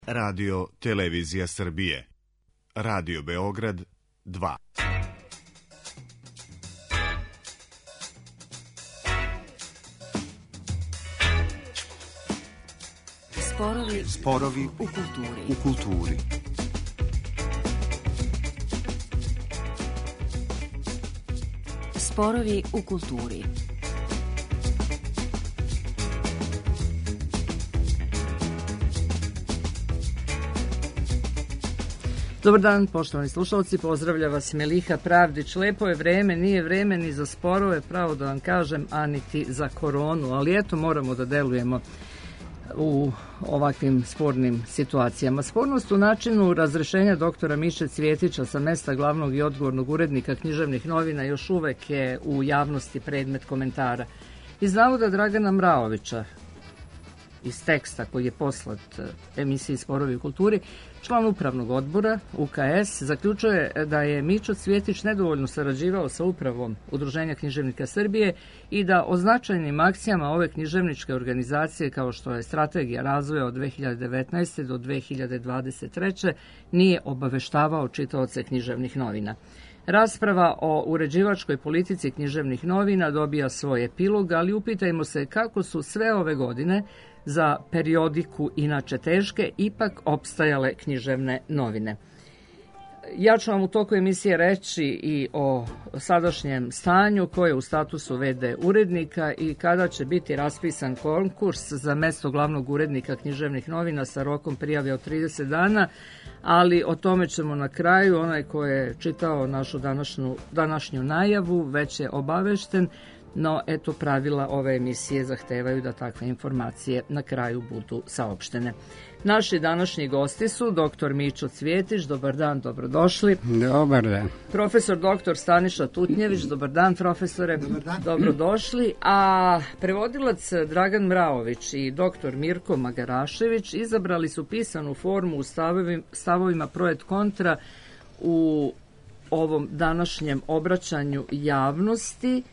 Radio Televizija Srbije. Radio Beograd 2. Sporovi u kulturi. Sporovi u kulturi. Dobar dan, poštovani slušalci, pozdravlja vas Meliha Pravdić. Lepo je vreme, nije vreme ni za sporove, pravo da vam kažem, a niti za koronu, ali eto, moramo da delujemo u ovakvim spornim situacijama. Spornost u načinu razrešenja doktora Miše Cvjetića sa mesta glavnog i odgovornog urednika književnih novina još uvek je u javnosti predmet komentara. Iz navoda Dragana Mraovića, iz teksta koji je poslat emisiji Sporovi u kulturi, član upravnog odbora UKS zaključuje da je Mićo Cvjetić nedovoljno sarađivao sa upravom Udruženja književnika Srbije i da o značajnim akcijama ove književničke organizacije, kao što je strategija razvoja od 2019. do 2023. nije obaveštavao čitaoce književnih novina. Rasprava o uređivačkoj politici književnih novina dobija svoj epilog, ali upitajmo se kako su sve ove godine za periodiku inače teške ipak opstajale književne novine. Ja ću vam u toku emisije reći i o sadašnjem stanju, ko je u statusu v.d. urednika i kada će biti raspisan konkurs za mesto glavnog urednika književnih novina sa rokom prijave od 30 dana, ali o tome ćemo na kraju. Onaj ko je čitao našu današnju najavu već je obavešten, no eto, pravila ove emisije zahtevaju da takve informacije na kraju budu saopštene. Naši današnji gosti su dr. Mićo Cvjetić, dobar dan, dobrodošli. Dobar dan. Profesor dr. Staniša Tutnjević, dobar dan profesore, dobar dan. Dobrodošli. A prevodilac Dragan Mraović i dr. Mirko Magarašević izabrali su pisanu formu u stavovima pro et kontra u ovom današnjem obraćanju javnosti.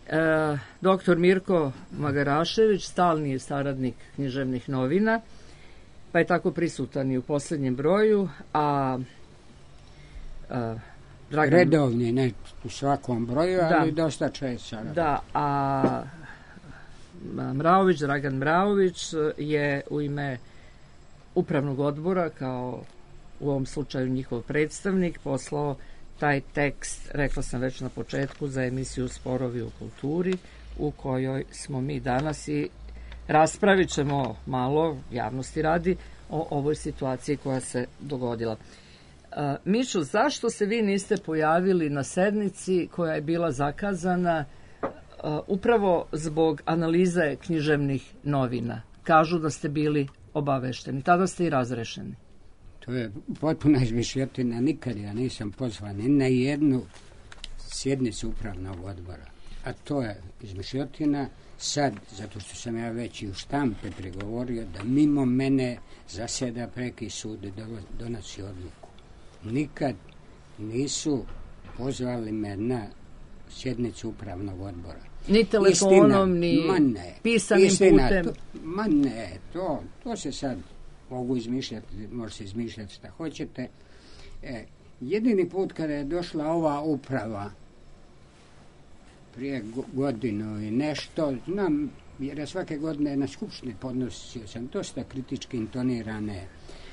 Dr. Mirko Magarašević, stalni saradnik književnih novina, pa je tako prisutan i u posljednjem broju, a Dragan... Redovni, ne u svakom broju, ali dosta često. Da, a Mraović, Dragan Mraović je u ime upravnog odbora, kao u ovom slučaju njihov predstavnik, poslao taj tekst, rekla sam već na početku, za emisiju Sporovi u kulturi, u kojoj smo mi danas i raspravit ćemo malo, javnosti radi, o ovoj situaciji koja se dogodila. Mićo, zašto se vi niste pojavili na sednici koja je bila zakazana upravo zbog analize književnih novina? Kažu da ste bili obavešteni, tada ste i razrešeni. To je potpuna izmišljotina. Nikad ja nisam pozvan ni na jednu sjednicu upravnog odbora. A to je izmišljotina sad, zato što sam ja već i u štampe pregovorio da mimo mene zaseda preki sud i donosi odluku. Nikad nisu pozvali me na sjednicu upravnog odbora. Ni telefonom, ni pisanim putem. To se sad mogu izmišljati, može se izmišljati šta hoćete. Jedini put kada je došla ova uprava prije godinu i nešto, znam, jer ja svake godine na skupštini podnosio sam dosta kritički intonirane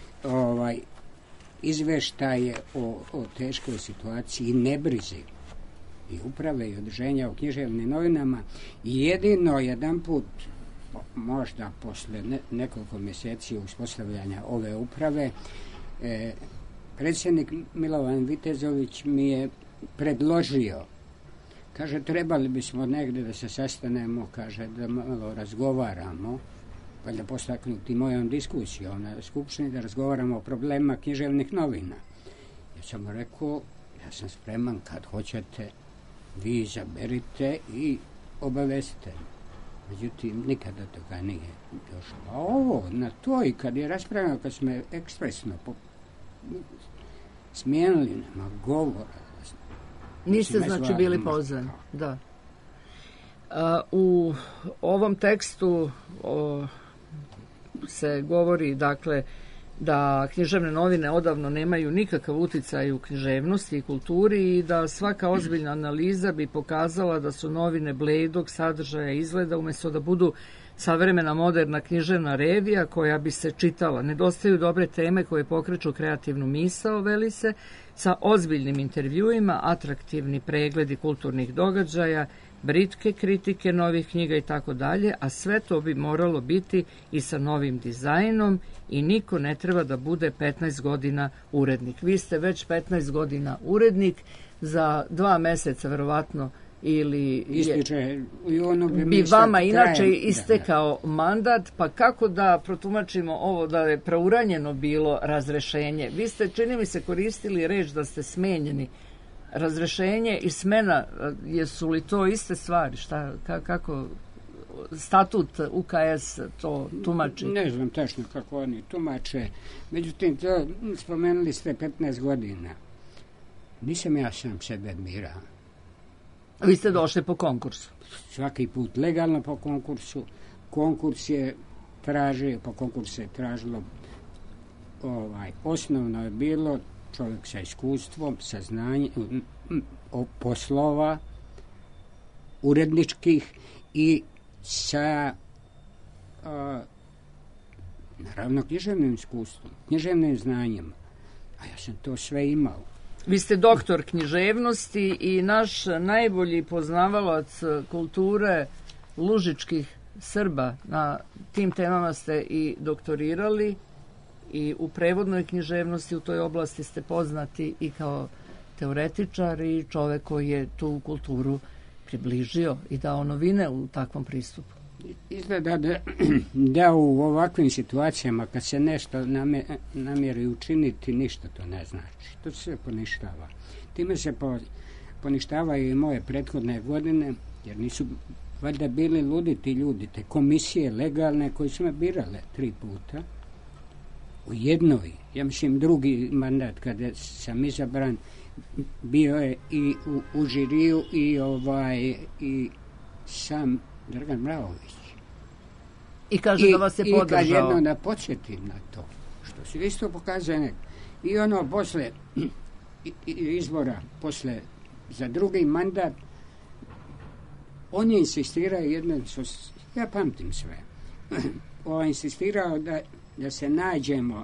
izveštaje o teškoj situaciji i nebrizi i uprave i udruženja u književnim novinama. Jedino jedan put, možda posle nekoliko mjeseci uspostavljanja ove uprave, predsjednik Milovan Vitezović mi je predložio, kaže, trebali bismo negdje da se sastanemo, kaže, da malo razgovaramo, pa da postaknuti mojom diskusijom na skupštini, da razgovaramo o problemima književnih novina. Ja sam rekao, ja sam spreman, kad hoćete, vi izaberite i obavestite. Međutim, nikada toga nije došlo. A ovo, na to i kad je raspravljeno, kad smo ekspresno smijenili, nema govora. Niste znači bili pozvani, da. U ovom tekstu se govori, dakle, da književne novine odavno nemaju nikakav uticaj u književnosti i kulturi i da svaka ozbiljna analiza bi pokazala da su novine bledog sadržaja i izgleda umjesto da budu savremena moderna književna revija koja bi se čitala. Nedostaju dobre teme koje pokreću kreativnu misao, veli se, sa ozbiljnim intervjuima, atraktivni pregledi kulturnih događaja, britke kritike novih knjiga i tako dalje, a sve to bi moralo biti i sa novim dizajnom i niko ne treba da bude 15 godina urednik. Vi ste već 15 godina urednik, za 2 meseca verovatno ili ističe, i ono bi vama inače istekao mandat, pa kako da protumačimo ovo da je preuranjeno bilo razrešenje? Vi ste, čini mi se, koristili reč da ste smenjeni. Razrešenje i smena, jesu li to iste stvari? Kako statut UKS to tumači? Ne znam tačno kako oni tumače. Međutim, to spomenuli ste 15 godina. Nisam ja sam sebe birao. Vi ste došli po konkursu? Svaki put legalno po konkursu. Konkurs je tražio, po konkursu je tražilo, osnovno je bilo čovjek sa iskustvom, sa znanjem, poslova, uredničkih i sa naravno književnim iskustvom, književnim znanjem. A ja sam to sve imao. Vi ste doktor književnosti i naš najbolji poznavalac kulture lužičkih Srba. Na tim temama ste i doktorirali i u prevodnoj književnosti u toj oblasti ste poznati i kao teoretičar i čovek koji je tu kulturu približio i dao novine u takvom pristupu. Izgleda da u ovakvim situacijama kad se nešto namjeri učiniti, ništa to ne znači. To se poništava. Time se poništavaju i moje prethodne godine, jer nisu valjda bili ludi ti ljudi, te komisije legalne koje su me birale 3 puta. U jednoj, ja mislim drugi mandat kada sam izabran, bio je i u žiriju i sam Dragan Mraović. I kaže da vas je podržao. I kad jedno da podsjetim na to, što se isto pokazuje i ono posle izbora, posle za drugi mandat, on je insistirao ja pamtim sve, on je insistirao da se nađemo,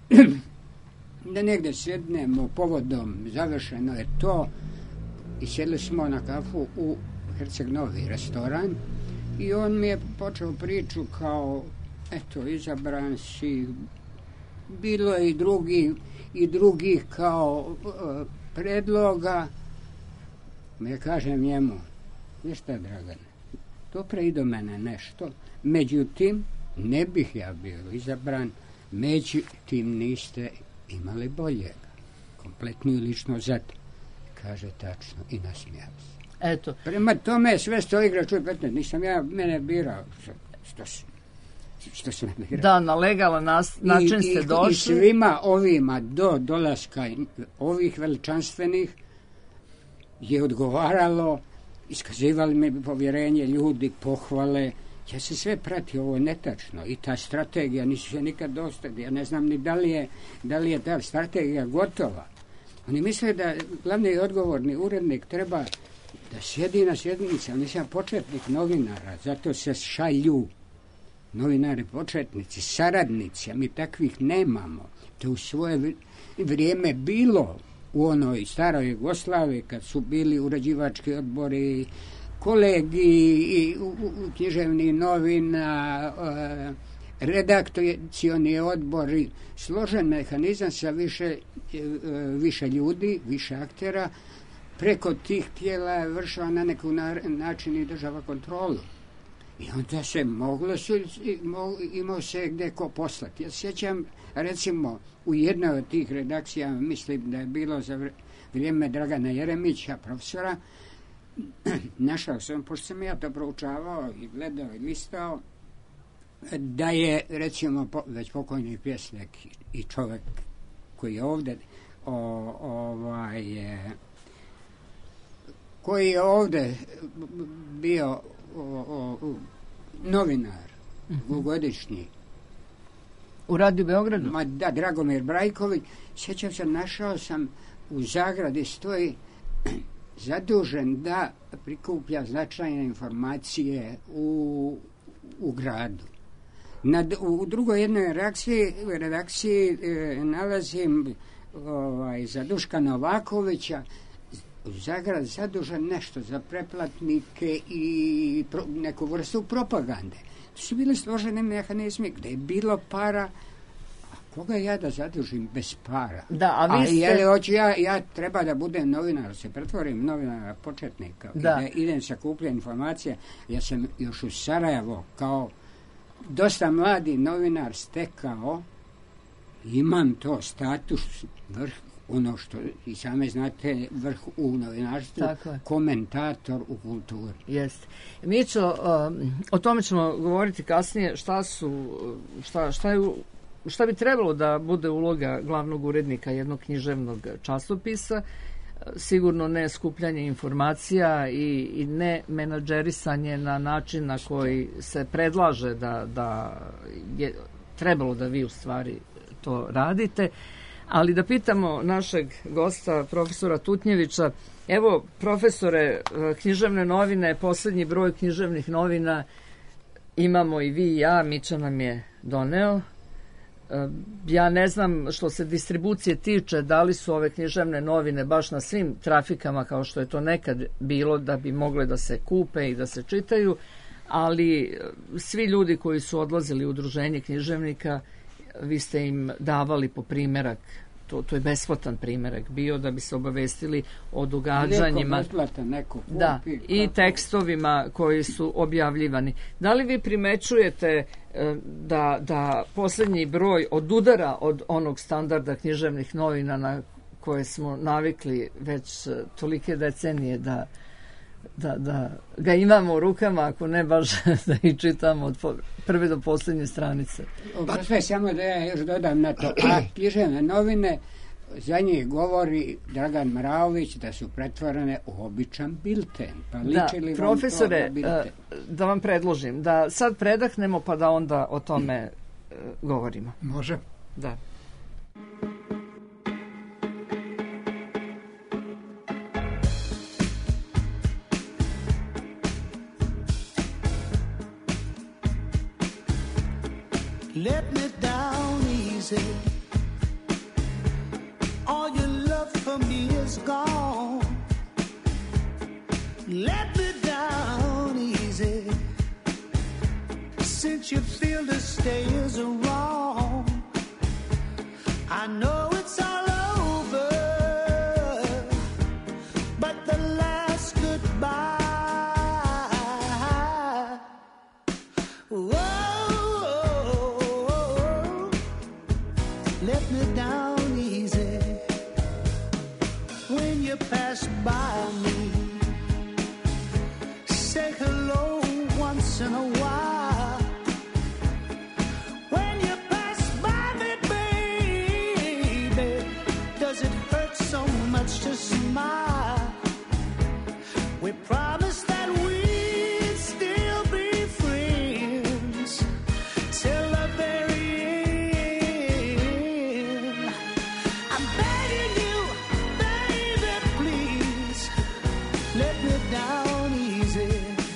da negdje sjednemo povodom, završeno je to, i sjedli smo na kafu u Herceg Novi restoran i on mi je počeo priču kao, eto, izabran si, bilo je i drugih kao predloga. Ja kažem njemu, ništa, Dragane, to pre i do mene nešto, međutim, ne bih ja bio izabran, međutim niste imali boljega, kompletniju lično zato. Kaže tačno i nasmijao se. Eto. Prema tome sve sto igra čuj 15, nisam ja mene birao, što se me birao. Da, na legalan način ste došli. I svima ovima do dolaska ovih veličanstvenih je odgovaralo, iskazivali mi povjerenje ljudi, pohvale. Ja se sve pratio, ovo je netačno. I ta strategija, nisu se nikad dostali. Ja ne znam ni da li je ta strategija gotova. Oni misle da glavni odgovorni urednik treba da sjedi na sjednici, ali nisam početnik novinara, zato se šalju novinari početnici, saradnici, a mi takvih nemamo. To u svoje vrijeme bilo u onoj staroj Jugoslaviji, kad su bili uređivački odbori, kolegi književnih novina, redakcioni odbori, složen mehanizam sa više ljudi, više aktera. Preko tih tijela je vršila na neki način i država kontrolu. I onda se imao se gdje ko poslati. Ja sjećam, recimo, u jednoj od tih redakcija, mislim da je bilo za vrijeme Dragana Jeremića, profesora, našao sam, pošto sam ja to proučavao i gledao i listao, da je, recimo, već pokojni pjesnik i čovjek koji je ovdje koji je ovdje bio novinar dvugodišnji, U Radio Beogradu? Da, Dragomir Brajković. Sjećam se, našao sam u zagradi stoji zadužen da prikuplja značajne informacije u gradu. U drugoj jednoj redakciji nalazim za Duška Novakovića u zagradi zadužen nešto za preplatnike i neku vrstu propagande. To su bili složeni mehanizmi gde je bilo para. Koga ja da zadužim bez para? Da, a vi ste... hoću ja treba da budem novinar, se pretvorim novinara početnika. Da. Idem sakupljati informacije. Ja sam još u Sarajevo kao dosta mladi novinar stekao, imam to status, vrh, ono što i same znate, vrh u novinarstvu, komentator u kulturi. Jeste. Mićo, o tome ćemo govoriti kasnije, šta bi trebalo da bude uloga glavnog urednika jednog književnog časopisa. Sigurno ne skupljanje informacija i ne menadžerisanje na način na koji se predlaže da je trebalo da vi u stvari to radite. Ali da pitamo našeg gosta, profesora Tutnjevića, evo, profesore, književne novine, posljednji broj književnih novina imamo i vi i ja, Mića nam je doneo. Ja ne znam, što se distribucije tiče, da li su ove književne novine baš na svim trafikama kao što je to nekad bilo, da bi mogle da se kupe i da se čitaju, ali svi ljudi koji su odlazili u udruženje književnika, vi ste im davali po primerak, to je besplatan primerak bio, da bi se obavestili o događanjima i tekstovima koji su objavljivani. Da li vi primećujete da posljednji broj odudara od onog standarda književnih novina na koje smo navikli već tolike decenije da ga imamo u rukama, ako ne baš da ih čitamo od prve do posljednje stranice? Sve samo da ja još dodam na to. A književne novine, za njih govori Dragan Mraović da su pretvorene u običan bilten. Pa liči li profesore, vam to na bilten? Da vam predložim, da sad predahnemo pa da onda o tome govorimo. Može. Da. Let me down easy. All your love for me is gone. Let me down easy. Since you feel the stay is wrong, I know it's all over, but the last goodbye. Whoa. Let me down easy. When you pass by me, say hello once in a while. When you pass by me, baby, does it hurt so much to smile? We promised that we'd still be friends till the very end. I'm begging you, baby, please, let me down easy.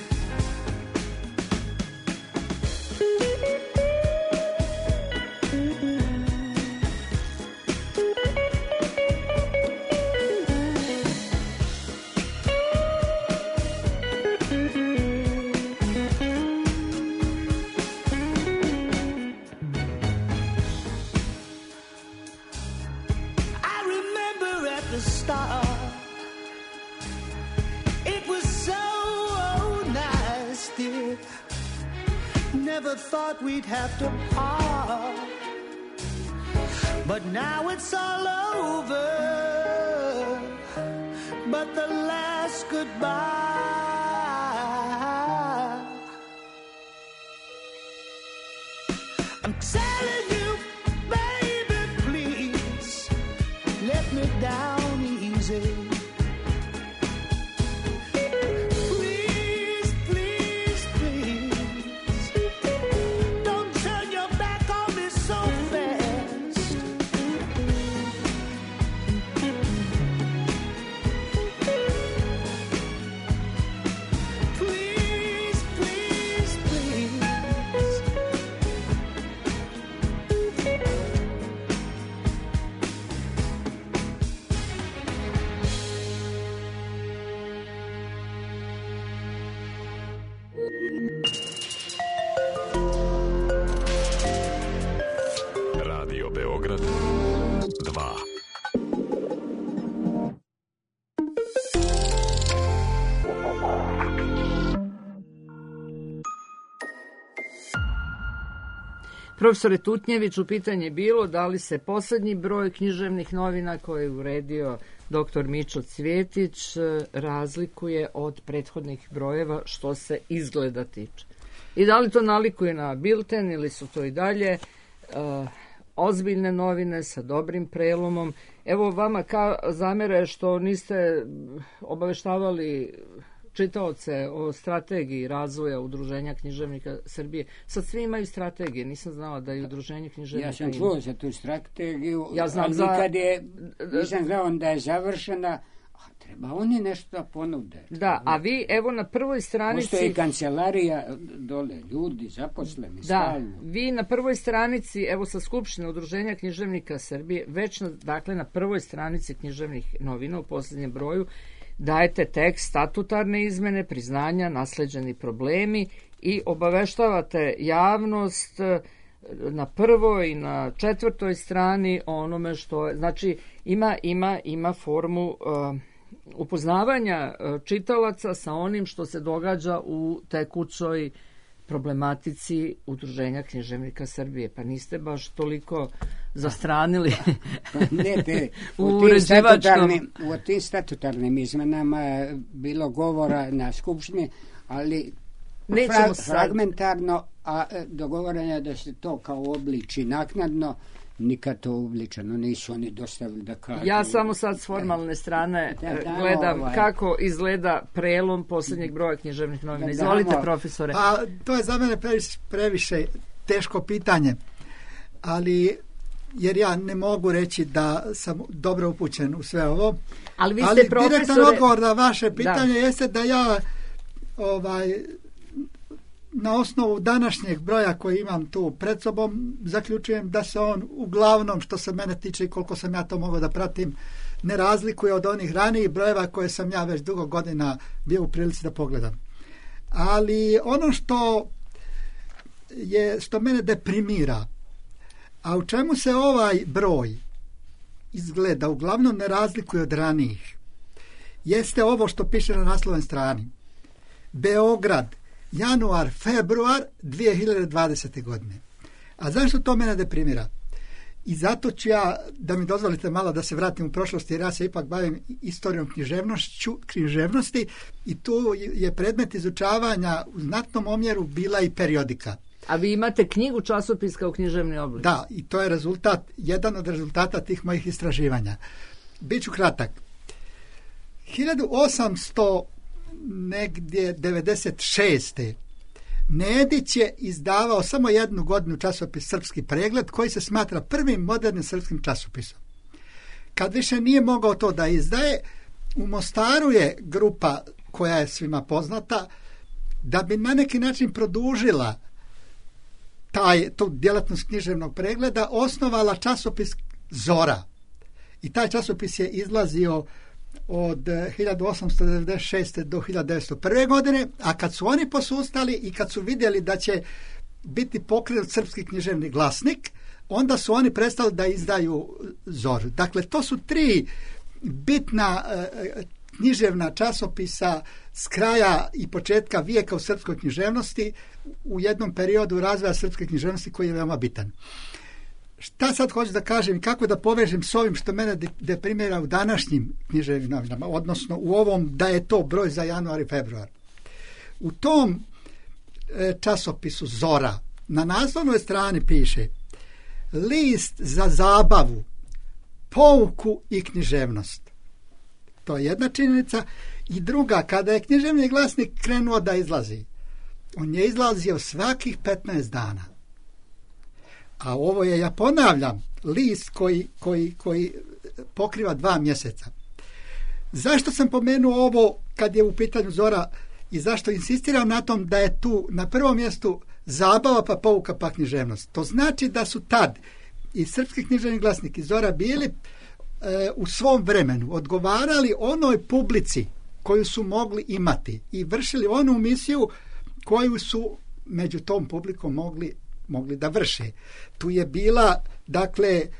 I remember at the start, it was so nice, dear. Never thought we'd have to part, but now it's all over, but the last goodbye. I'm telling you, baby, please, let me down easy. Please, please, please, don't turn your back on me so 2. Profesore Tutnjeviću, pitanje je bilo da li se posljednji broj književnih novina koje je uredio dr. Mićo Cvjetić razlikuje od prethodnih brojeva što se izgleda tiče. I da li to nalikuje na bilten ili su to i dalje ozbiljne novine sa dobrim prelomom. Evo vama zamere što niste obaveštavali čitaoce o strategiji razvoja Udruženja književnika Srbije. Sad svi imaju strategije, nisam znala da je Udruženje književnika. Ja sam čuo za tu strategiju, ja znam ali nikad nisam znao da je završena, a treba oni nešto da ponude. Da, a vi evo na prvoj stranici... Postoji kancelarija dole, ljudi zaposleni, stalno. Vi na prvoj stranici, evo sa Skupštine Udruženja književnika Srbije, već na prvoj stranici književnih novina u posljednjem broju, dajete tekst statutarne izmene, priznanja, nasleđeni problemi i obaveštavate javnost na prvoj i na 4. strani o onome što je, znači ima formu upoznavanja čitalaca sa onim što se događa u tekućoj problematici Udruženja književnika Srbije. Pa niste baš toliko zastranili u tim statutarnim izmenama je bilo govora na Skupštini, ali fragmentarno, a dogovoreno je da se to kao obliči naknadno, nikad to uobličeno nisu oni dostavili da kažu. Ja samo sad s formalne strane gledam kako izgleda prelom posljednjeg broja književnih novina. Izvolite, profesore. A to je za mene previše teško pitanje, ali jer ja ne mogu reći da sam dobro upućen u sve ovo. Ali vi ste profesore... direktan odgovor na vaše pitanje jeste da ja na osnovu današnjeg broja koji imam tu pred sobom zaključujem da se on uglavnom, što se mene tiče i koliko sam ja to mogao da pratim, ne razlikuje od onih ranijih brojeva koje sam ja već dugo godina bio u prilici da pogledam. Ali ono što mene deprimira, a u čemu se ovaj broj izgleda uglavnom ne razlikuje od ranijih, jeste ovo što piše na naslovnoj strani. Beograd, januar, februar 2020. godine. A zašto to mene deprimira? I zato ću ja, da mi dozvolite malo da se vratim u prošlost, jer ja se ipak bavim istorijom književnosti i tu je predmet izučavanja u znatnom omjeru bila i periodika. A vi imate knjigu časopis kao književni oblik? Da, i to je jedan od rezultata tih mojih istraživanja. Biću kratak. 1896. Nedić je izdavao samo jednu godinu časopis Srpski pregled, koji se smatra prvim modernim srpskim časopisom. Kad više nije mogao to da izdaje, u Mostaru je grupa koja je svima poznata, da bi na neki način produžila tu djelatnost književnog pregleda, osnovala časopis Zora. I taj časopis je izlazio od 1896. do 1901. godine, a kad su oni posustali i kad su vidjeli da će biti pokrenut Srpski književni glasnik, onda su oni prestali da izdaju Zoru. Dakle, to su tri bitna književna časopisa s kraja i početka vijeka u srpskoj književnosti, u jednom periodu razvoja srpske književnosti koji je veoma bitan. Šta sad hoću da kažem i kako da povežem s ovim što mene deprimira u današnjim književnim novinama, odnosno u ovom da je to broj za januar i februar. U tom časopisu Zora na naslovnoj strani piše list za zabavu, pouku i književnost. To je jedna činjenica. I druga, kada je književni glasnik krenuo da izlazi, on je izlazio svakih 15 dana. A ovo je, ja ponavljam, list koji pokriva 2 mjeseca. Zašto sam pomenuo ovo kad je u pitanju Zora i zašto insistiram na tom da je tu na prvom mjestu zabava pa pouka pa književnost? To znači da su tad i Srpski književni glasnik i Zora bili u svom vremenu odgovarali onoj publici koju su mogli imati i vršili onu misiju koju su među tom publikom mogli da vrše. Tu je bila, dakle,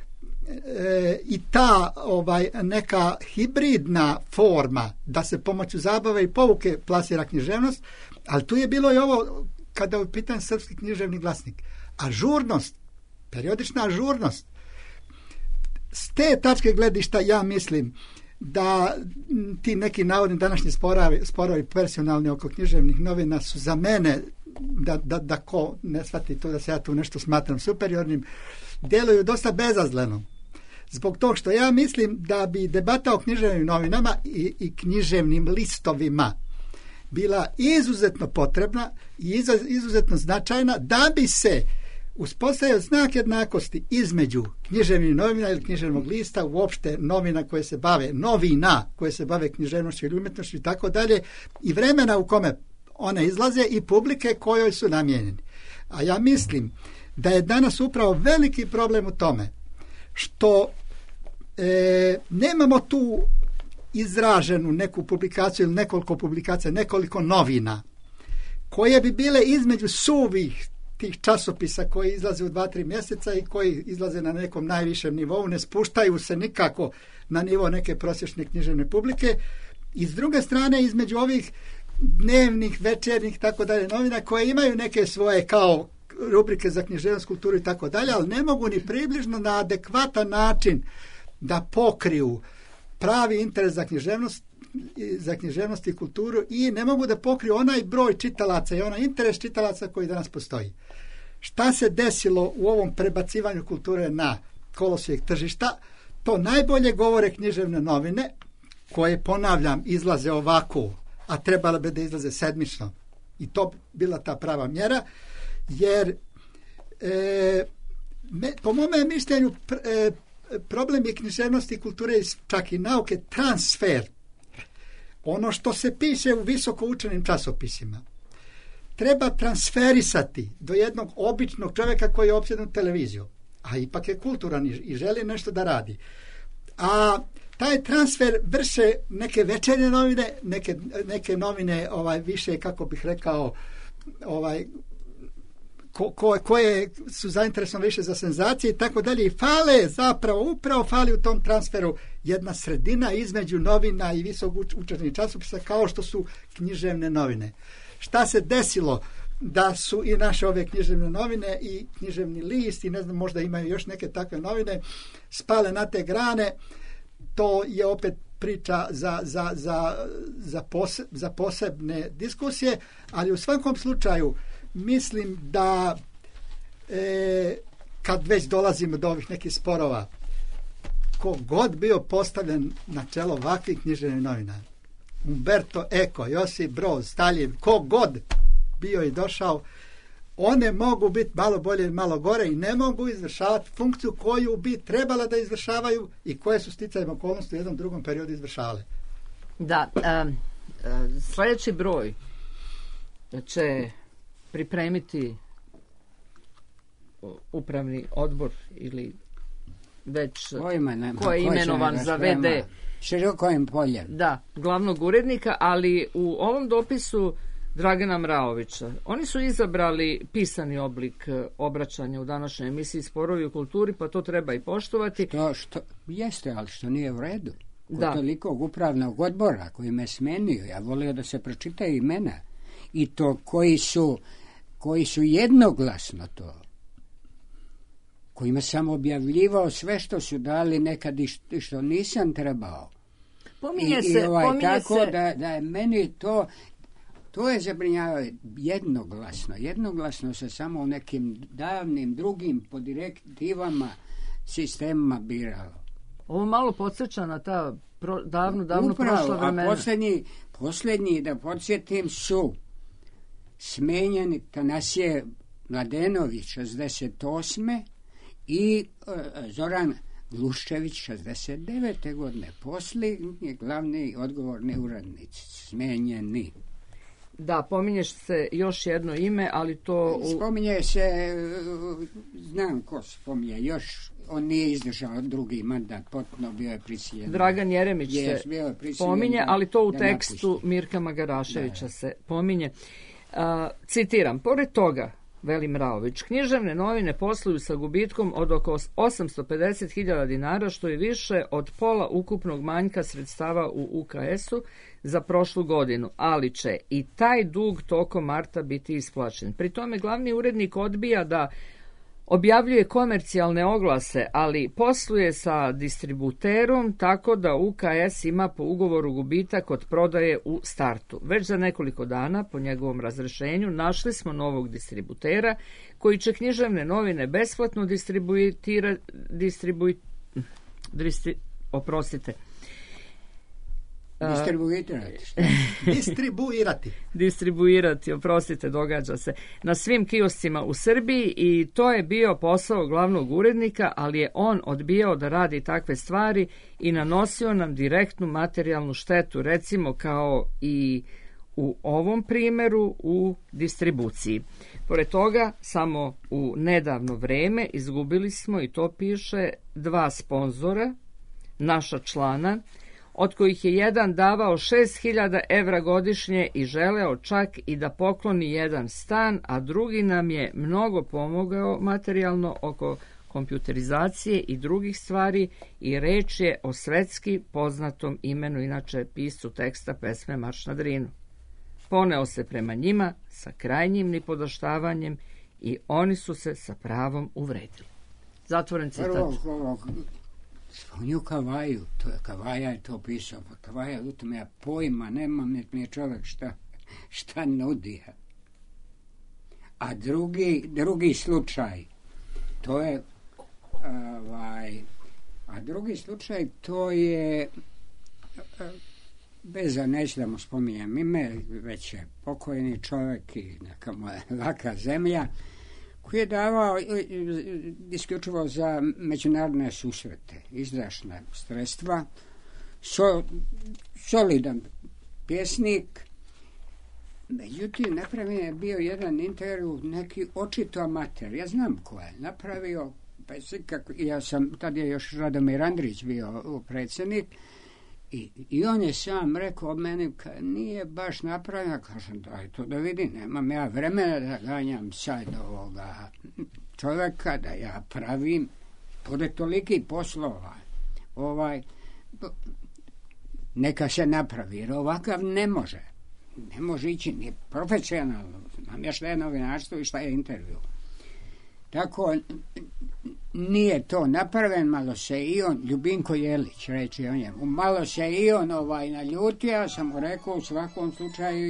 i ta neka hibridna forma da se pomoću zabave i pouke plasira književnost, ali tu je bilo i ovo kada je pitan srpski književni glasnik. Ažurnost, periodična ažurnost. S te tačke gledišta ja mislim da ti neki navodni današnji sporovi personalni oko književnih novina su za mene, da ko ne shvati to da se ja tu nešto smatram superiornim, djeluju dosta bezazleno. Zbog toga što ja mislim da bi debata o književnim novinama i književnim listovima bila izuzetno potrebna i izuzetno značajna da bi se uspostavio znak jednakosti između književnih novina ili književnog lista, uopšte novina koje se bave književnošću ili umjetnošću i tako dalje, i vremena u kome one izlaze i publike kojoj su namijenjeni. A ja mislim da je danas upravo veliki problem u tome što nemamo tu izraženu neku publikaciju ili nekoliko publikacija, nekoliko novina koje bi bile između suvih tih časopisa koji izlaze u 2-3 mjeseca i koji izlaze na nekom najvišem nivou, ne spuštaju se nikako na nivo neke prosječne književne publike, i s druge strane između ovih dnevnih, večernjih tako dalje novina koje imaju neke svoje kao rubrike za književnost, kulturu i tako dalje, ali ne mogu ni približno na adekvatan način da pokriju pravi interes za književnost i kulturu i ne mogu da pokriju onaj broj čitalaca i onaj interes čitalaca koji danas postoji. Šta se desilo u ovom prebacivanju kulture na kolosijek tržišta? To najbolje govore književne novine koje, ponavljam, izlaze ovako, a trebalo bi da izlaze sedmično. I to bila ta prava mjera, jer po mome mišljenju problem je književnosti i kulture, čak i nauke, transfer. Ono što se piše u visoko učenim časopisima treba transferisati do jednog običnog čovjeka koji je opsjednut televizijom, a ipak je kulturan i želi nešto da radi. A taj transfer vrše neke večernje novine, neke novine više, kako bih rekao, koje su zainteresovane više za senzacije i tako dalje, i upravo fali u tom transferu jedna sredina između novina i visoko učenih časopisa kao što su književne novine. Šta se desilo da su i naše ove književne novine i književni list i ne znam, možda imaju još neke takve novine, spale na te grane? To je opet priča za posebne diskusije, ali u svakom slučaju mislim da kad već dolazimo do ovih nekih sporova, ko god bio postavljen na čelo ovakvih književnih novina, Umberto Eco, Josip Broz, Staljin, ko god bio i došao, one mogu biti malo bolje i malo gore i ne mogu izvršavati funkciju koju bi trebala da izvršavaju i koje su sticajem okolnosti u jednom drugom periodu izvršavale. Da, sljedeći broj će pripremiti upravni odbor ili već ko je imenovan za VD širokojem poljem. Da, glavnog urednika, ali u ovom dopisu Dragana Mraovića oni su izabrali pisani oblik obraćanja u današnjoj emisiji Sporovi u kulturi, pa to treba i poštovati. Što jeste, ali što nije u redu. Kod tolikog upravnog odbora koji me smenio, ja volio da se pročitaju imena i to koji su jednoglasno to, kojima sam objavljivao sve što su dali nekad i što nisam trebao. Pominje tako da je meni to je zabrinjavao jednoglasno se samo u nekim davnim drugim po direktivama sistemima biralo. Ovo malo podsjeća na ta davno prošla vremena. A posljednji, da podsjetim, su smenjeni Tanasije Mladenović 68. i Zoran Gluščević 69. godine. Posljednji glavni odgovorni urednici smenjeni. Da, pominješ se još jedno ime, ali to... Spominje se, znam ko spominje, još on nije izdržao drugi mandat, potpuno bio je prisiljen. Dragan Jeremić se pominje, ali to u tekstu Mirka Magaraševića se pominje. Citiram, pored toga, Veli Mraović. Književne novine posluju sa gubitkom od oko 850.000 dinara, što je više od pola ukupnog manjka sredstava u UKS-u za prošlu godinu, ali će i taj dug tokom marta biti isplaćen. Pri tome glavni urednik odbija da objavljuje komercijalne oglase, ali posluje sa distributerom, tako da UKS ima po ugovoru gubitak od prodaje u startu. Već za nekoliko dana, po njegovom razrešenju, našli smo novog distributera koji će književne novine besplatno distribuirati, oprostite, događa se, na svim kioscima u Srbiji, i to je bio posao glavnog urednika, ali je on odbijao da radi takve stvari i nanosio nam direktnu materijalnu štetu, recimo kao i u ovom primjeru u distribuciji. Pored toga, samo u nedavno vreme izgubili smo, i to piše, 2 sponzora, naša člana, od kojih je jedan davao 6.000 evra godišnje i želeo čak i da pokloni jedan stan, a drugi nam je mnogo pomogao materijalno oko kompjuterizacije i drugih stvari, i reč je o svetski poznatom imenu, inače piscu teksta pesme Marš na Drinu. Poneo se prema njima sa krajnjim nipodaštavanjem i oni su se sa pravom uvredili. Zatvoren citat. Spominju Kavaju, Kavaja je to pisao, pa Kavaja, u tome ja pojma nemam, nek mi je čovjek šta nudi. A drugi slučaj, to je, drugi slučaj, to je, neću da mu spominjem ime, već je pokojni čovjek i neka mu je laka zemlja, koji je davao isključivo za međunarodne susrete, izdašna sredstva, solidan pjesnik. Međutim, napravljen je bio jedan intervju, neki očito amater, ja znam ko je napravio, tad je još Radomir Andrić bio predsjednik, i on je sam rekao meni, nije baš napravljeno, kažem, daj to da vidim, nemam ja vremena da ganjam sad ovoga čovjeka, da ja pravim, pored tolikih poslova, neka se napravi, jer ovakav ne može ići ni profesionalno, znam ja šta je novinarstvo i šta je intervju. Tako, nije to napraven, malo se i on, Ljubinko Jelić, reći o njemu, malo se i on naljutio, ja sam mu rekao, u svakom slučaju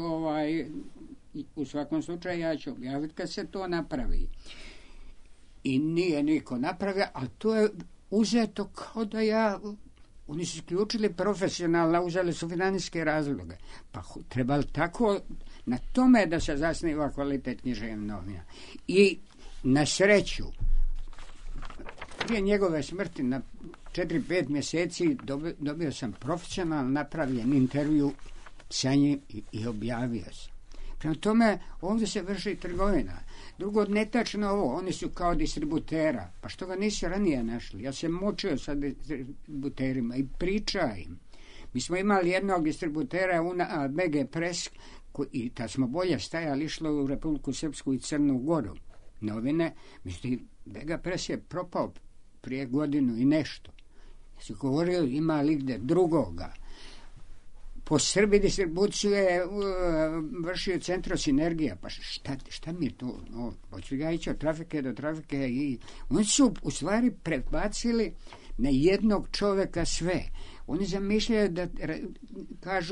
ja ću objaviti kad se to napravi. I nije niko napravio, a to je uzeto kao da oni su isključili profesionalno, uzeli su financijske razloge. Pa treba tako na tome da se zasniva kvalitet književnih novina. I na sreću, prije njegove smrti na 4-5 mjeseci dobio sam profesionalno napravljen intervju sa njim i objavio sam. Prema tome, ovdje se vrši trgovina. Drugo, netačno ovo, oni su kao distributera. Pa što ga nisu ranije našli? Ja sam mučio sa distributerima i pričao im. Mi smo imali jednog distributera, BG Press, i tad smo bolje stajali, išlo u Republiku Srpsku i Crnu Goru novine. Međutim, BG Press je propao prije godinu i nešto. Ja sam govorio, ima li gde drugoga. Po Srbiji distribuciju je vršio Centro Sinergija. Pa šta mi je to? Hoću ga ići od trafike do trafike. I oni su u stvari prebacili na jednog čovjeka sve. Oni zamišljaju da kažu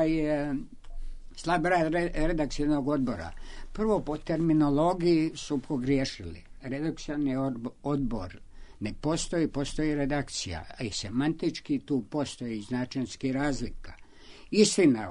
slab rad redakcijnog odbora. Prvo, po terminologiji su pogriješili. Redakcijni odbor ne postoji redakcija, a i semantički tu postoji značenski razlika. Istina,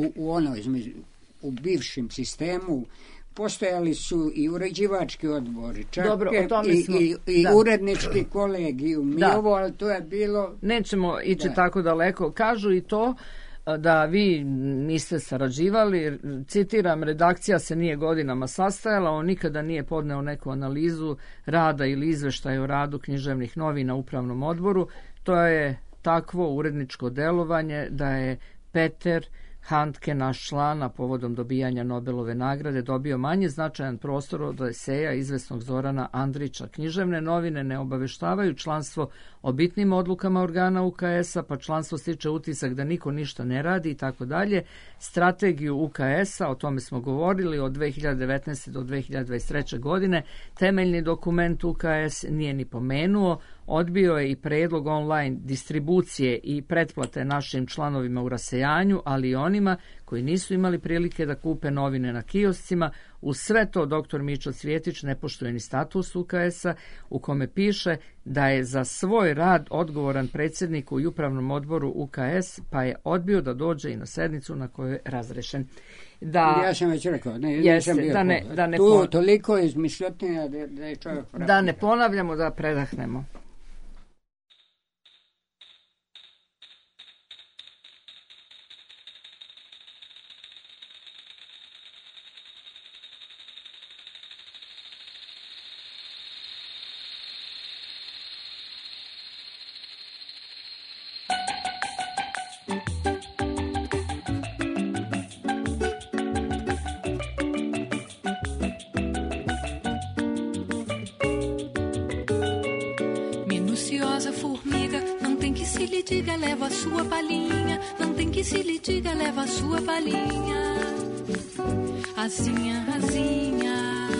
u bivšem sistemu postojali su i uređivački odbori, čak i urednički kolegijum, ali to je bilo... Nećemo ići tako daleko. Kažu i to da vi niste sarađivali, citiram, redakcija se nije godinama sastajala, on nikada nije podneo neku analizu rada ili izveštaj o radu književnih novina upravnom odboru. To je takvo uredničko delovanje da je Peter Handke, naš član, a povodom dobijanja Nobelove nagrade dobio manje značajan prostor od eseja izvesnog Zorana Andrića. Književne novine ne obaveštavaju članstvo o bitnim odlukama organa UKS-a, pa članstvo stiče utisak da niko ništa ne radi i tako dalje. Strategiju UKS-a, o tome smo govorili, od 2019. do 2023. godine, temeljni dokument UKS nije ni pomenuo. Odbio je i predlog online distribucije i pretplate našim članovima u rasejanju, ali i onima koji nisu imali prilike da kupe novine na kioscima. Uz sve to dr. Mićo Cvjetić ne poštuje ni status UKS-a u kome piše da je za svoj rad odgovoran predsjedniku i upravnom odboru UKS, pa je odbio da dođe i na sednicu na kojoj je razrešen. Ja sam već rekao, nisam bio toliko izmišljotinja da je čovjek... Da ne ponavljamo, da predahnemo. Leva a sua palhinha, não tem que se lhe diga, leva a sua palhinha. Asinha, asinha,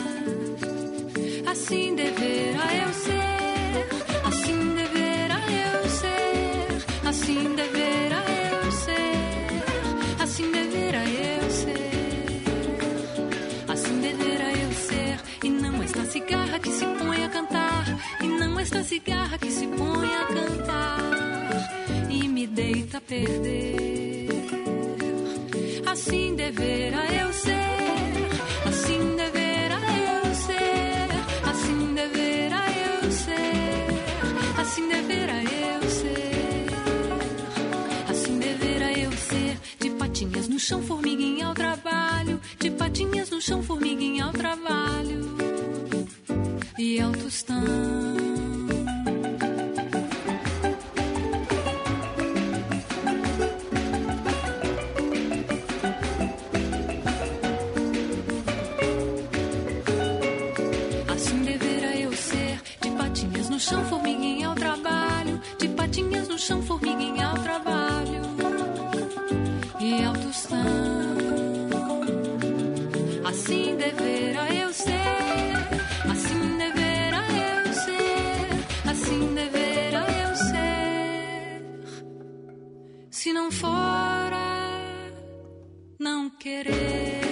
assim deverá eu ser, assim deverá eu ser, assim deverá eu ser, assim deverá eu ser, assim deverá eu ser. E não esta cigarra que se põe a cantar, e não esta cigarra que se põe a cantar e me deita a perder. Assim deverá eu ser, assim deverá eu ser, assim deverá eu ser, assim deverá eu ser, assim deverá eu ser. De patinhas no chão, formiguinha ao trabalho, de patinhas no chão, formiguinha ao trabalho e ao tostão. Chão, formiguinha ao trabalho, de patinhas no chão, formiguinha ao trabalho e ao tostão. Assim deverá eu ser, assim deverá eu ser, assim deverá eu ser. Se não fora, não querer.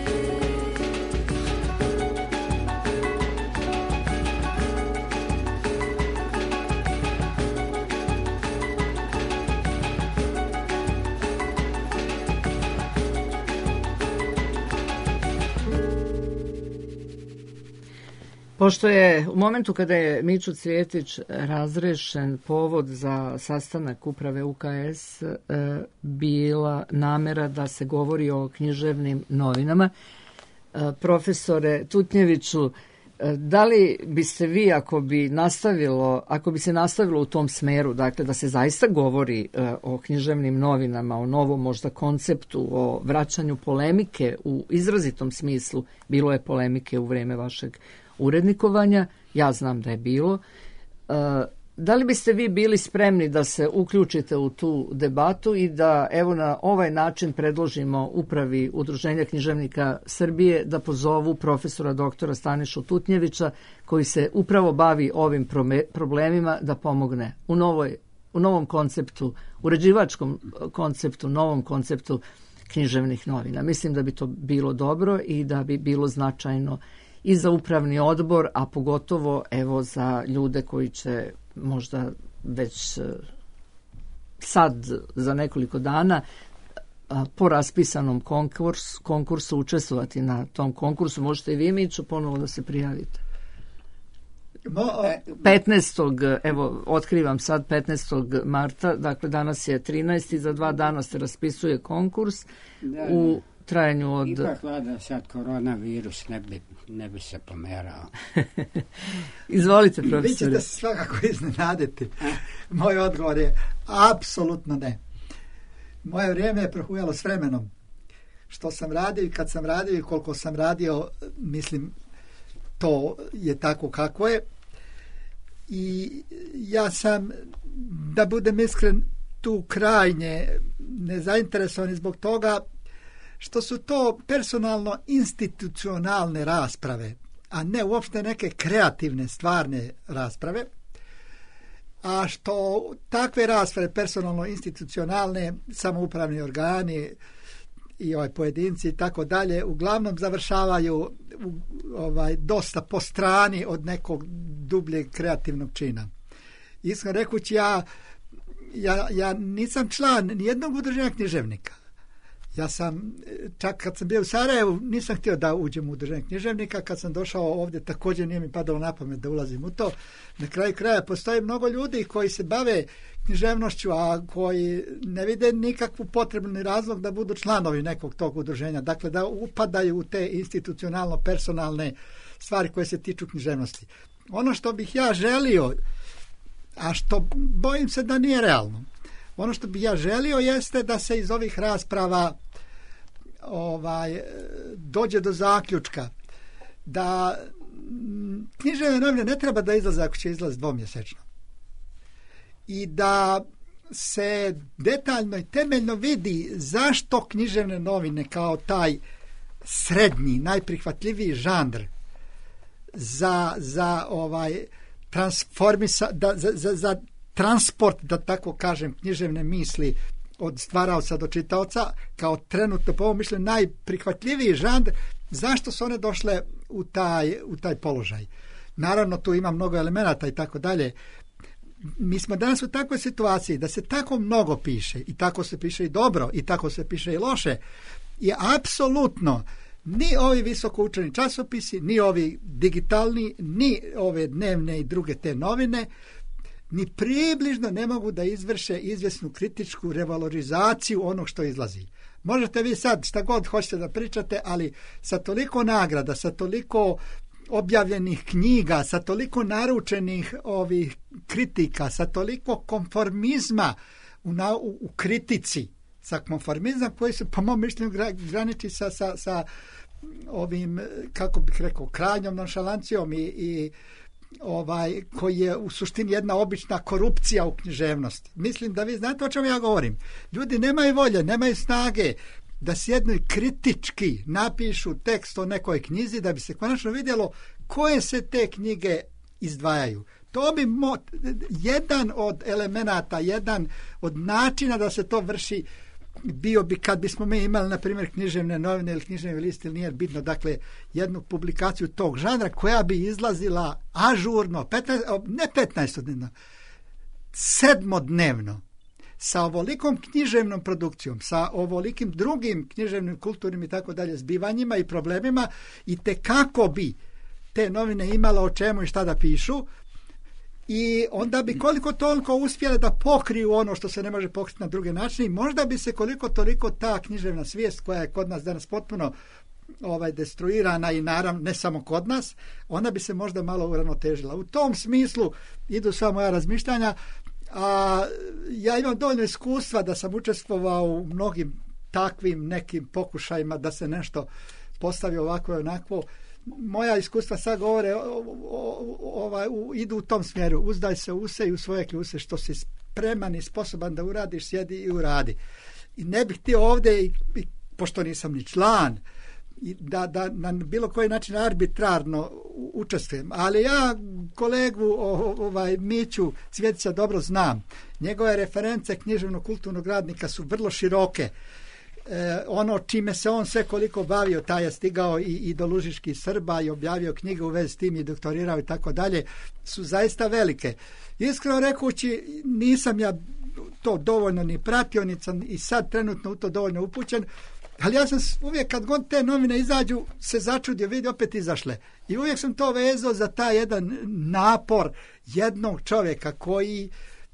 Pošto je u momentu kada je Mićo Cvjetić razrešen, povod za sastanak uprave UKS bila namera da se govori o književnim novinama. Profesore Tutnjeviću, da li biste vi, ako bi se nastavilo u tom smeru, dakle da se zaista govori o književnim novinama, o novom možda konceptu, o vraćanju polemike u izrazitom smislu, bilo je polemike u vreme vašeg urednikovanja, ja znam da je bilo. Da li biste vi bili spremni da se uključite u tu debatu i da evo na ovaj način predložimo upravi Udruženja književnika Srbije da pozovu profesora doktora Stanišu Tutnjevića koji se upravo bavi ovim problemima da pomogne u novom konceptu, uređivačkom konceptu, novom konceptu književnih novina. Mislim da bi to bilo dobro i da bi bilo značajno i za upravni odbor, a pogotovo evo za ljude koji će možda već sad za nekoliko dana po raspisanom konkursu učestvovati na tom konkursu. Možete i vi, Mićo, ponovo da se prijavite. 15. evo, otkrivam sad 15. marta, dakle danas je 13. za 2 dana se raspisuje konkurs u trajanju od... Ipak vlada sad koronavirus, ne bi se pomerao. Izvolite, profesore. Vi ćete se svakako iznenaditi. Moj odgovor je apsolutno ne. Moje vrijeme je prohujalo s vremenom. Što sam radio i kad sam radio i koliko sam radio, mislim, to je tako kako je. I ja sam, da budem iskren, tu krajnje nezainteresovan zbog toga što su to personalno institucionalne rasprave, a ne uopšte neke kreativne, stvarne rasprave. A što takve rasprave, personalno institucionalne, samoupravni organi i pojedinci i tako dalje, uglavnom završavaju dosta po strani od nekog dubljeg kreativnog čina. Iskreno rekući, ja nisam član nijednog udruženja književnika. Ja sam, čak kad sam bio u Sarajevu, nisam htio da uđem u udruženje književnika. Kad sam došao ovdje, također nije mi padalo na pamet da ulazim u to. Na kraju kraja postoji mnogo ljudi koji se bave književnošću, a koji ne vide nikakvu potrebu ni razlog da budu članovi nekog tog udruženja. Dakle, da upadaju u te institucionalno personalne stvari koje se tiču književnosti. Ono što bih ja želio, a što bojim se da nije realno, ono što bih ja želio jeste da se iz ovih rasprava dođe do zaključka da književne novine ne treba da izlaze ako će izlaz dvomjesečno. I da se detaljno i temeljno vidi zašto književne novine kao taj srednji, najprihvatljiviji žanr za za transport, da tako kažem, književne misli od stvaraoca do čitaoca, kao trenutno po ovom mišljenju najprihvatljiviji žanr, zašto su one došle u taj položaj. Naravno, tu ima mnogo elemenata i tako dalje. Mi smo danas u takvoj situaciji da se tako mnogo piše, i tako se piše i dobro, i tako se piše i loše, i apsolutno ni ovi visoko učeni časopisi, ni ovi digitalni, ni ove dnevne i druge te novine, ni približno ne mogu da izvrše izvjesnu kritičku revalorizaciju onog što izlazi. Možete vi sad šta god hoćete da pričate, ali sa toliko nagrada, sa toliko objavljenih knjiga, sa toliko naručenih ovih kritika, sa toliko konformizma u kritici, sa konformizma koji se po mom mišljenju graniči sa ovim, kako bih rekao, krajnjom nonšalancijom i koji je u suštini jedna obična korupcija u književnosti. Mislim da vi znate o čemu ja govorim. Ljudi nemaju volje, nemaju snage da sjednu i kritički napišu tekst o nekoj knjizi da bi se konačno vidjelo koje se te knjige izdvajaju. To bi jedan od elemenata, jedan od načina da se to vrši bio bi kad bismo mi imali, na primjer, književne novine ili književne liste, ili nije bitno, dakle, jednu publikaciju tog žanra koja bi izlazila ažurno, ne 15-dnevno, 7-dnevno, sa ovolikom književnom produkcijom, sa ovolikim drugim književnim, kulturnim i tako dalje zbivanjima i problemima, i tekako bi te novine imala o čemu i šta da pišu, i onda bi koliko toliko uspjele da pokriju ono što se ne može pokriti na druge načine, i možda bi se koliko toliko ta književna svijest koja je kod nas danas potpuno destruirana, i naravno ne samo kod nas, ona bi se možda malo uravnotežila. U tom smislu idu sva moja razmišljanja, a ja imam dovoljno iskustva da sam učestvovao u mnogim takvim nekim pokušajima da se nešto postavi ovako i onako. Moja iskustva sad govore idu u tom smjeru. Uzdaj se u se i u svoje kljuse, što si spreman i sposoban da uradiš, sjedi i uradi. I ne bih htio ovdje, pošto nisam ni član, da na bilo koji način arbitrarno učestvujem. Ali ja kolegu Miću Cvjetića dobro znam. Njegove reference književnog kulturnog radnika su vrlo široke. Ono čime se on sve koliko bavio, taj je stigao i do Lužiških Srba i objavio knjige u vezi s tim i doktorirao i tako dalje, su zaista velike. Iskreno rekući, nisam ja to dovoljno ni pratio, ni sam i sad trenutno u to dovoljno upućen, ali ja sam uvijek kad god te novine izađu se začudio, vidi opet izašle. I uvijek sam to vezao za taj jedan napor jednog čovjeka koji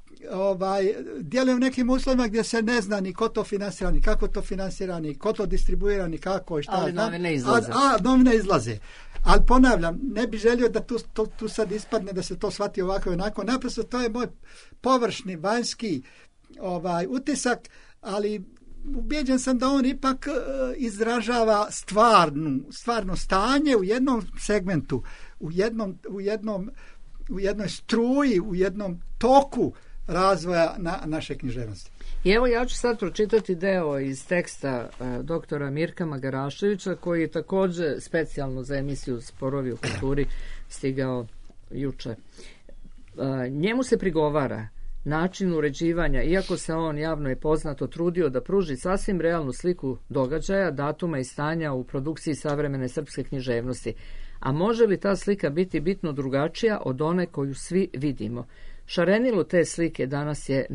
djeluje u nekim uslovima gdje se ne zna ni ko to finansira, ni kako to finansira, ni ko to distribuira, ni kako i šta. Ali novine izlaze. Novine izlaze. Ali ponavljam, ne bi želio da tu sad ispadne da se to shvati ovako i onako. Naprosto to je moj površni, vanjski utisak, ali ubijeđen sam da on ipak izražava stvarno stanje u jednom segmentu, u jednoj struji, u jednom toku razvoja naše književnosti. I evo ja ću sad pročitati deo iz teksta doktora Mirka Magaraševića, koji je također specijalno za emisiju Sporovi u kulturi stigao juče. Njemu se prigovara način uređivanja, iako se on javno je poznato trudio da pruži sasvim realnu sliku događaja, datuma i stanja u produkciji savremene srpske književnosti. A može li ta slika biti bitno drugačija od one koju svi vidimo? Šarenilo te slike danas je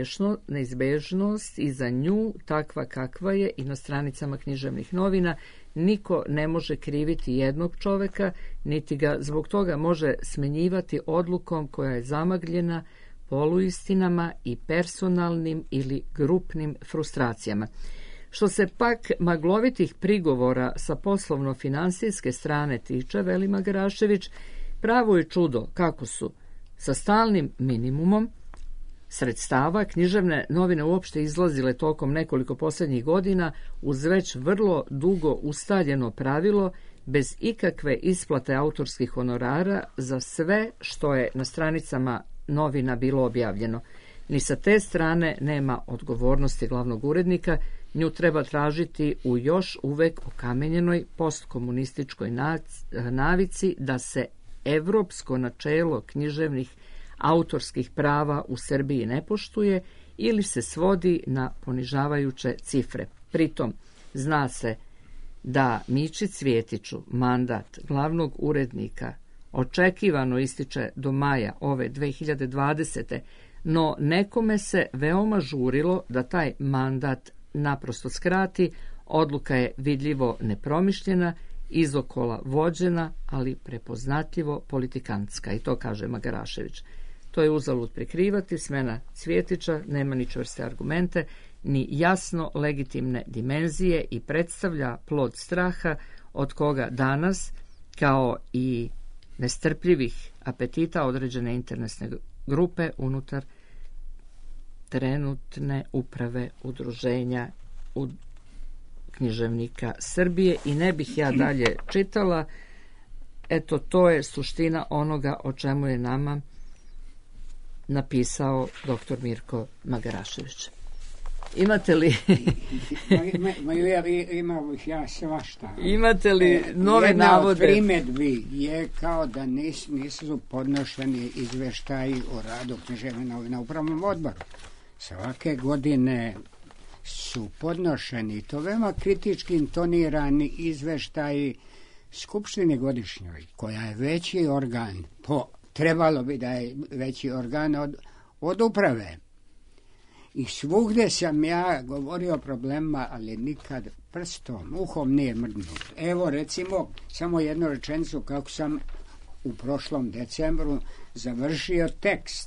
neizbežnost i za nju takva kakva je i na stranicama književnih novina niko ne može kriviti jednog čoveka, niti ga zbog toga može smenjivati odlukom koja je zamagljena poluistinama i personalnim ili grupnim frustracijama. Što se pak maglovitih prigovora sa poslovno-finansijske strane tiče, veli Magarašević, pravo je čudo kako su sa stalnim minimumom sredstava književne novine uopšte izlazile tokom nekoliko posljednjih godina uz već vrlo dugo ustaljeno pravilo bez ikakve isplate autorskih honorara za sve što je na stranicama novina bilo objavljeno. Ni sa te strane nema odgovornosti glavnog urednika, nju treba tražiti u još uvek okamenjenoj postkomunističkoj navici da se evropsko načelo književnih autorskih prava u Srbiji ne poštuje ili se svodi na ponižavajuće cifre. Pritom, zna se da Mići Cvjetiću mandat glavnog urednika očekivano ističe do maja ove 2020. No nekome se veoma žurilo da taj mandat naprosto skrati, odluka je vidljivo nepromišljena, izokola vođena, ali prepoznatljivo politikantska. I to kaže Magarašević. To je uzalud prikrivati, smena Cvjetića nema ni čvrste argumente, ni jasno legitimne dimenzije i predstavlja plod straha od koga danas, kao i nestrpljivih apetita određene internetne grupe unutar trenutne uprave udruženja književnika Srbije. I ne bih ja dalje čitala. Eto, to je suština onoga o čemu je nama napisao doktor Mirko Magarašević. Imate li... Imao bih ja svašta. Imate li nove navode? Jedna od primjedbi je kao da nisu podnošeni izveštaji o radu književne novine u upravnom odboru. Svake godine su podnošeni, to veoma kritički intonirani izveštaji Skupštine godišnjoj, koja je veći organ, trebalo bi da je veći organ od uprave. I svugdje sam ja govorio o problemima, ali nikad prstom, uhom nije mrdnut. Evo recimo, samo jednu rečenicu kako sam u prošlom decembru završio tekst.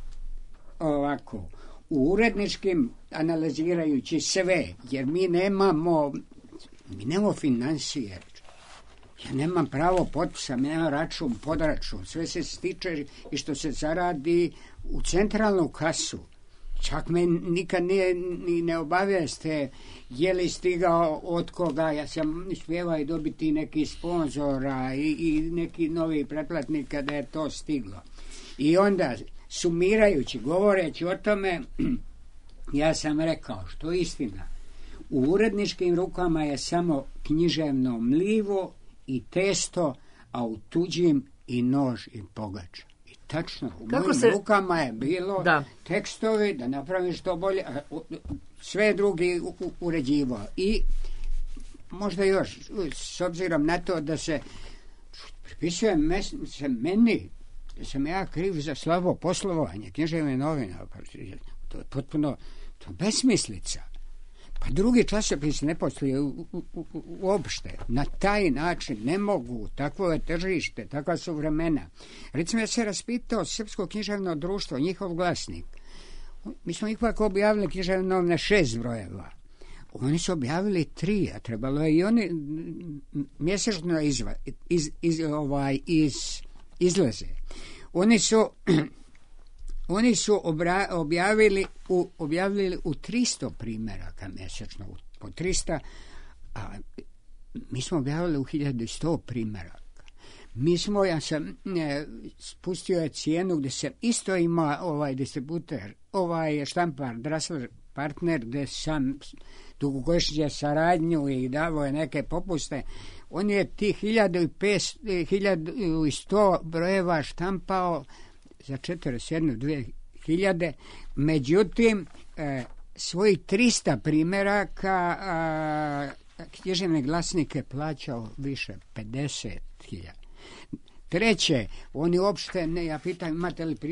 Ovako, u uredničkim, analizirajući sve, jer mi nemamo financije. Ja nemam pravo potpisa, nemam račun, podračun, sve se stiče i što se zaradi u centralnu kasu. Čak me nikad ni ne obavijeste je li stigao od koga, ja sam uspjevao i dobiti neki sponzora i neki novi pretplatnik kada je to stiglo. I onda, sumirajući, govoreći o tome, ja sam rekao, što je istina, u uredničkim rukama je samo književno mlivo i testo, a u tuđim i nož i pogača. I tačno, u mojim rukama je bilo tekstovi da napravim što bolje, a sve drugi uređivo. I možda još, s obzirom na to da se pripisuje meni, da sam ja kriv za slabo poslovanje književne novine, to je potpuno besmislica. Pa drugi časopis ne postoje uopšte. Na taj način ne mogu, takvo je tržište, takva su vremena. Recimo, ja se raspitao Srpsko književno društvo, njihov glasnik. Mi smo ipak objavili književne novine 6 brojeva. Oni su objavili 3, a trebalo je i oni mjesečno izlaze. Oni su Oni su objavili u 300 primjeraka mjesečno, po 300, a mi smo objavili u 1100 primjeraka. Ja sam spustio cijenu gdje se isto ima ovaj distributer, ovaj štampar, Drasler partner, gdje sam dugogodišnje saradnju i davao je neke popuste. On je tih 1100 brojeva štampao za 41.000, međutim svojih 300 primjeraka književne glasnike plaćao više 50.000. Treće, oni uopšte ne, ja pitam imate li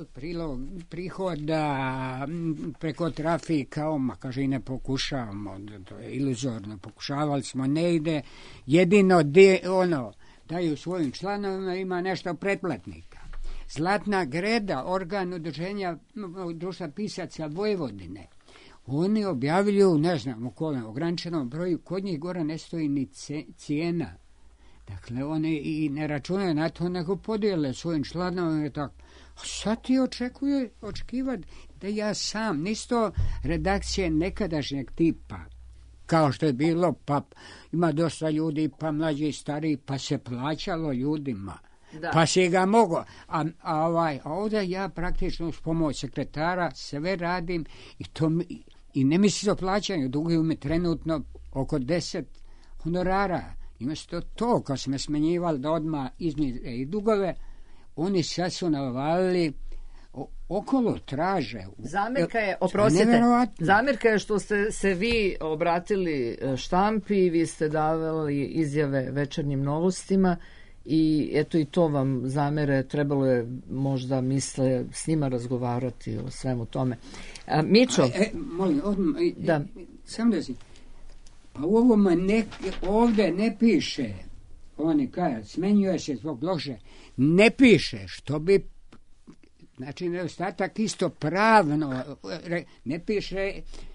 prihoda preko trafika, kaže i ne pokušavamo, to je iluzorno, pokušavali smo, ne ide, jedino daju svojim članovima, ima nešto pretplatnika. Zlatna greda, organ udruženja društva pisaca Vojvodine, oni objavljuju, ne znam, u kojem ograničenom broju, kod njih gora ne stoji ni cijena. Dakle, oni i ne računaju na to, nego podijele svojim članovima i tako. A sad ti očekivati da ja sam, nisto redakcije nekadašnjeg tipa, kao što je bilo, pa ima dosta ljudi, pa mlađi i stariji, pa se plaćalo ljudima. Da. Pa si ga mogao. A ovdje ja praktično uz pomoć sekretara sve radim i ne mislim o plaćanju, duguju mi trenutno oko 10 honorara. Imesto to, kad smo smenjivali da odmah izmire i dugove, oni sad su navalili okolo traže. Zamjerka je što ste se vi obratili štampi, vi ste davali izjave Večernjim novostima i eto i to vam zamere, trebalo je možda s njima razgovarati o svemu tome. Mićo. Molim, da. Sam da si. Pa u ovome ovdje ne piše, oni kaže, smenjuje se zbog loše, ne piše, što bi, znači nedostatak isto pravno, ne piše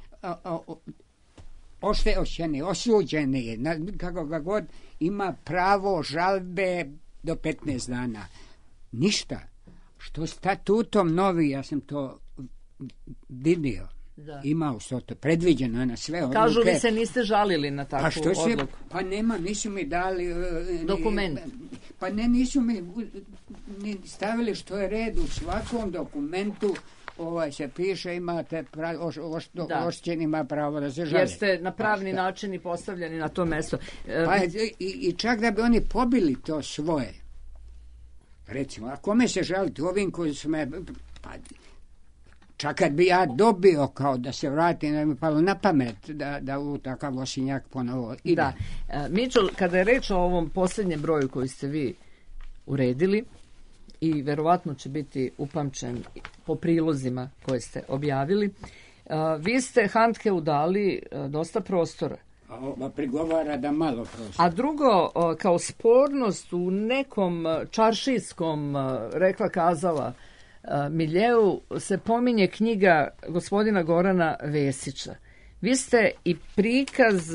oštećeni, osuđeni, kako ga god, ima pravo žalbe do 15 dana. Ništa. Što statutom novi, ja sam to vidio. Da. Ima to predviđeno na sve odluke. Kažu vi se niste žalili na takvu odluku. Pa nema, nisu mi dali dokument. Nisu mi stavili što je red u svakom dokumentu. Se piše imate oštećen ima pravo da se žali. Jer ste na pravni način i postavljeni na to mesto. I čak da bi oni pobili to svoje. Recimo, a kome se žaliti? Ovim koji su me... Čak kad bi ja dobio kao da se vrati, ne mi palo na pamet da u takav osinjak ponovo ide. Da. Mićo, kada je reč o ovom posljednjem broju koji ste vi uredili i verovatno će biti upamćen po prilozima koje ste objavili, vi ste Handkeu dali dosta prostora. A prigovara da malo prostora. A drugo, kao spornost u nekom čaršijskom, rekla kazala, miljeu se pominje knjiga gospodina Gorana Vesića. Vi ste i prikaz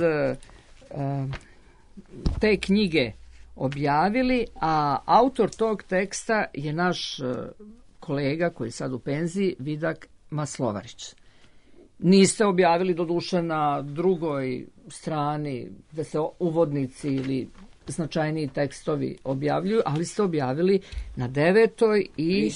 te knjige objavili, a autor tog teksta je naš kolega koji je sad u penziji, Vidak Maslovarić. Niste objavili doduše na drugoj strani da se uvodnici ili značajniji tekstovi objavljuju, ali ste objavili na 9. i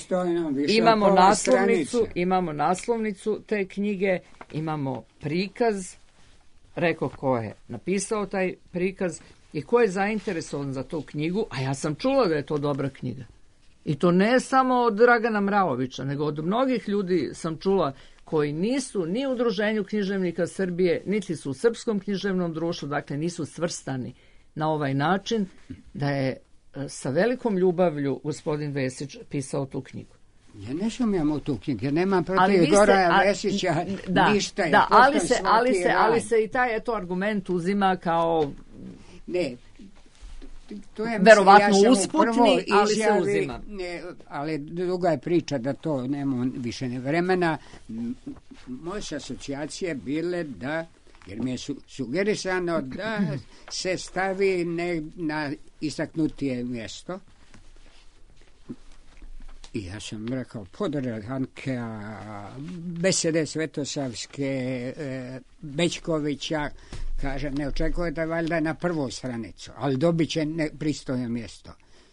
imamo naslovnicu te knjige, imamo prikaz, rekao ko je napisao taj prikaz i ko je zainteresovan za tu knjigu, a ja sam čula da je to dobra knjiga. I to ne samo od Dragana Mraovića, nego od mnogih ljudi sam čula koji nisu ni u Udruženju književnika Srbije, niti su u Srpskom književnom društvu, dakle nisu svrstani na ovaj način, da je sa velikom ljubavlju gospodin Vesić pisao tu knjigu. Ja ne sumnjam u tu knjigu, ja nemam protiv Gorana Vesića ništa. Da, ali se i taj argument uzima kao... Ne, to je, verovatno usputni, ali se uzima. Ali druga je priča da to nema više vremena. Moje asocijacije bile da, jer mi je sugerisano da se stavi na istaknutije mjesto. I ja sam rekao, podržali Hankea, besede Svetosavske, Bećkovića, kaže, ne očekujete valjda na prvu stranicu, ali dobit će pristojno mjesto.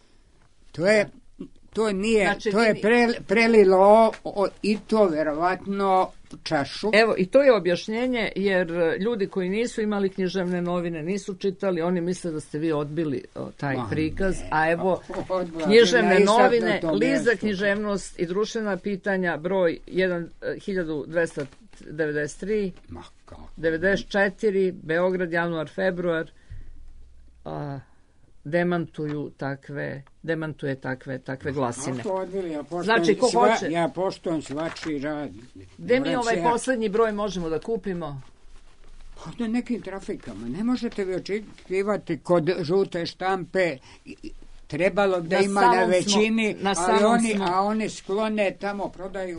To nije, znači, to je prelilo i to verovatno čašu. Evo, i to je objašnjenje, jer ljudi koji nisu imali književne novine, nisu čitali, oni misle da ste vi odbili taj prikaz, a evo, književne novine, list za književnost i društvena pitanja, broj 1293, 94, Beograd, januar, februar, demantuje takve glasine. Znači, ko hoće? Ja poštujem svačiji rad. Gde mi ovaj posljednji broj možemo da kupimo? Na nekim trafikama. Ne možete vi očekivati kod žute štampe, trebalo da ima na većini, a oni sklone tamo, prodaju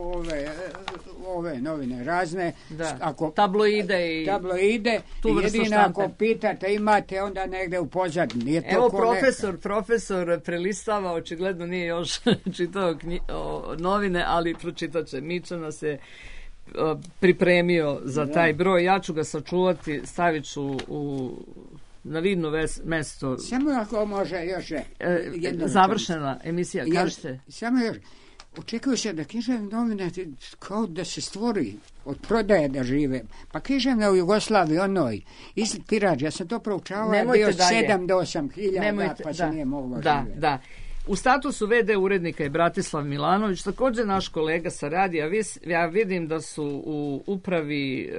ove novine razne. Tabloide. Jedino ako pitate, imate onda negde u pozadini. Evo profesor prelistava, očigledno nije još čitao novine, ali pročitat će. Mića nas je pripremio za taj broj. Ja ću ga sačuvati, stavit ću na vidno mesto. Samo ako može još završena emisija, kažete. Samo još. Očekuje se da književne novine kao da se stvori od prodaje da žive. Pa književne u Jugoslaviji onoj isti tiraž, ja sam to proučavao, je bio 7 do 8 hiljada, pa se nije moglo živjeti. Da. U statusu VD urednika je Bratislav Milanović, također naš kolega sa radija. Ja vidim da su u upravi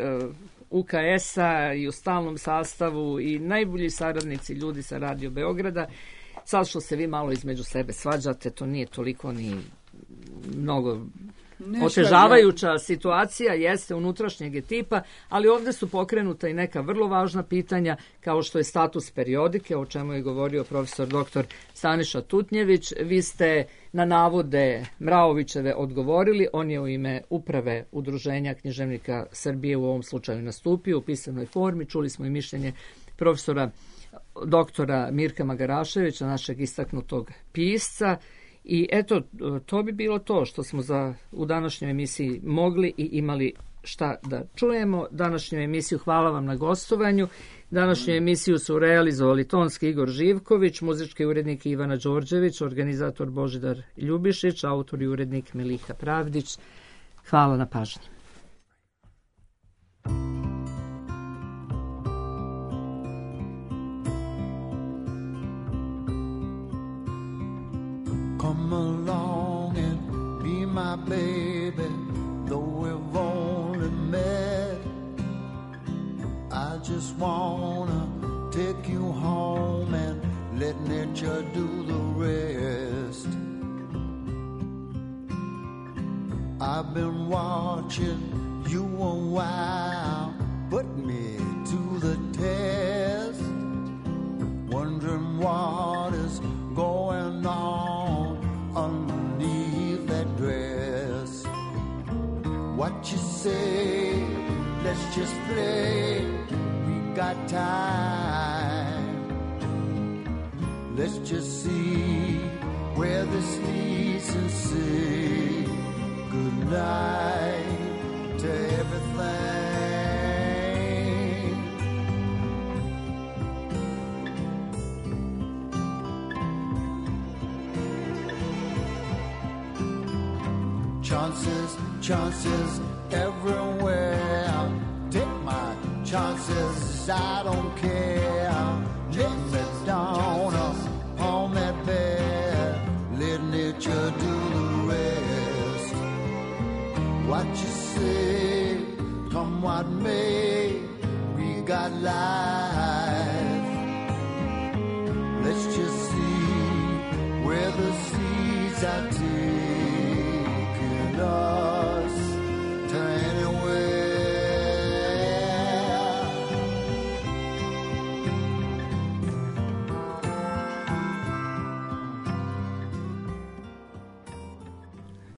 UKS-a i u stalnom sastavu i najbolji saradnici ljudi sa Radio Beograda. Sad što se vi malo između sebe svađate, to nije toliko ni mnogo otežavajuća situacija, jeste unutrašnjeg je tipa, ali ovdje su pokrenuta i neka vrlo važna pitanja, kao što je status periodike, o čemu je govorio profesor dr. Staniša Tutnjević. Vi ste na navode Mraovićeve odgovorili, on je u ime uprave Udruženja književnika Srbije u ovom slučaju nastupio u pisanoj formi. Čuli smo i mišljenje profesora doktora Mirka Magaraševića, našeg istaknutog pisca. I eto, to bi bilo to što smo u današnjoj emisiji mogli i imali šta da čujemo. Današnju emisiju, hvala vam na gostovanju. Današnju emisiju su realizovali tonski Igor Živković, muzički urednik Ivana Đorđević, organizator Božidar Ljubišić, autor i urednik Meliha Pravdić. Hvala na pažnji. Come along and be my baby, though we've only met. I just wanna take you home and let nature do the rest. I've been watching you a while, put me to the test, wondering what is going on underneath that dress. What you say, let's just play, we got time. Let's just see where this leads and say goodnight to everything. Chances everywhere. Take my chances, I don't care. Lay me down on that bed, let nature do the rest. What you say, come what may, we got life. Let's just see where the seeds are taken.